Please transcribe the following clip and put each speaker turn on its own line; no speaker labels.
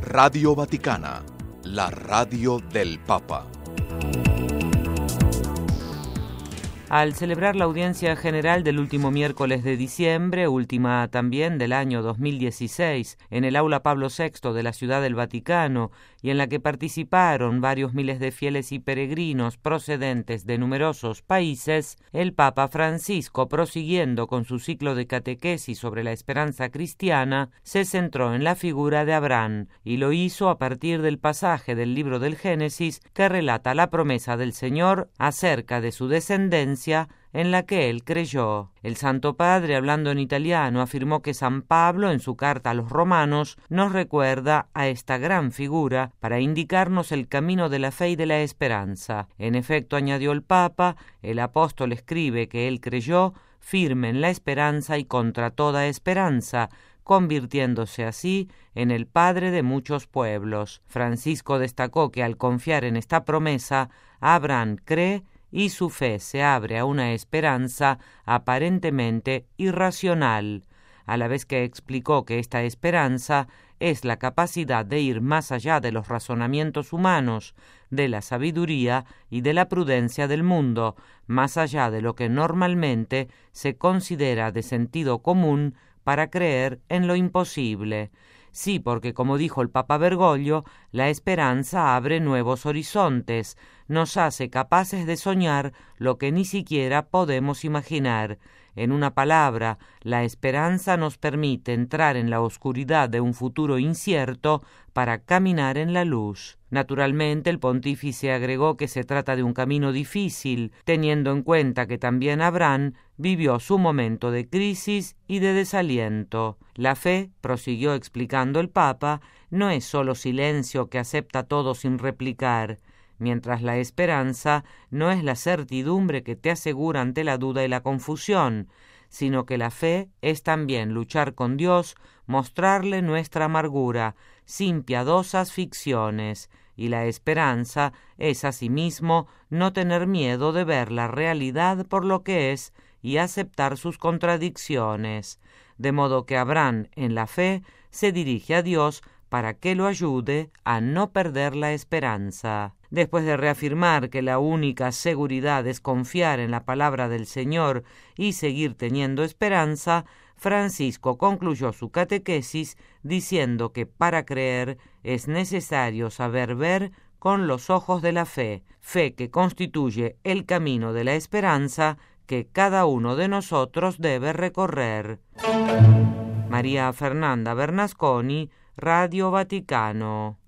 Radio Vaticana, la radio del Papa.
Al celebrar la audiencia general del último miércoles de diciembre, última también del año 2016, en el Aula Pablo VI de la Ciudad del Vaticano, y en la que participaron varios miles de fieles y peregrinos procedentes de numerosos países, el Papa Francisco, prosiguiendo con su ciclo de catequesis sobre la esperanza cristiana, se centró en la figura de Abraham, y lo hizo a partir del pasaje del libro del Génesis que relata la promesa del Señor acerca de su descendencia en la que él creyó. El Santo Padre, hablando en italiano, afirmó que San Pablo, en su carta a los romanos, nos recuerda a esta gran figura para indicarnos el camino de la fe y de la esperanza. En efecto, añadió el Papa, el apóstol escribe que él creyó, firme en la esperanza y contra toda esperanza, convirtiéndose así en el padre de muchos pueblos. Francisco destacó que al confiar en esta promesa, Abraham cree y su fe se abre a una esperanza aparentemente irracional, a la vez que explicó que esta esperanza es la capacidad de ir más allá de los razonamientos humanos, de la sabiduría y de la prudencia del mundo, más allá de lo que normalmente se considera de sentido común para creer en lo imposible. Sí, porque como dijo el Papa Bergoglio, la esperanza abre nuevos horizontes, nos hace capaces de soñar lo que ni siquiera podemos imaginar. En una palabra, la esperanza nos permite entrar en la oscuridad de un futuro incierto para caminar en la luz. Naturalmente, el pontífice agregó que se trata de un camino difícil, teniendo en cuenta que también Abraham vivió su momento de crisis y de desaliento. La fe, prosiguió explicando el Papa, no es solo silencio que acepta todo sin replicar, mientras la esperanza no es la certidumbre que te asegura ante la duda y la confusión, sino que la fe es también luchar con Dios, mostrarle nuestra amargura, sin piadosas ficciones, y la esperanza es asimismo no tener miedo de ver la realidad por lo que es y aceptar sus contradicciones, de modo que Abraham, en la fe, se dirige a Dios para que lo ayude a no perder la esperanza. Después de reafirmar que la única seguridad es confiar en la palabra del Señor y seguir teniendo esperanza, Francisco concluyó su catequesis diciendo que para creer es necesario saber ver con los ojos de la fe, fe que constituye el camino de la esperanza que cada uno de nosotros debe recorrer. María Fernanda Bernasconi, Radio Vaticano.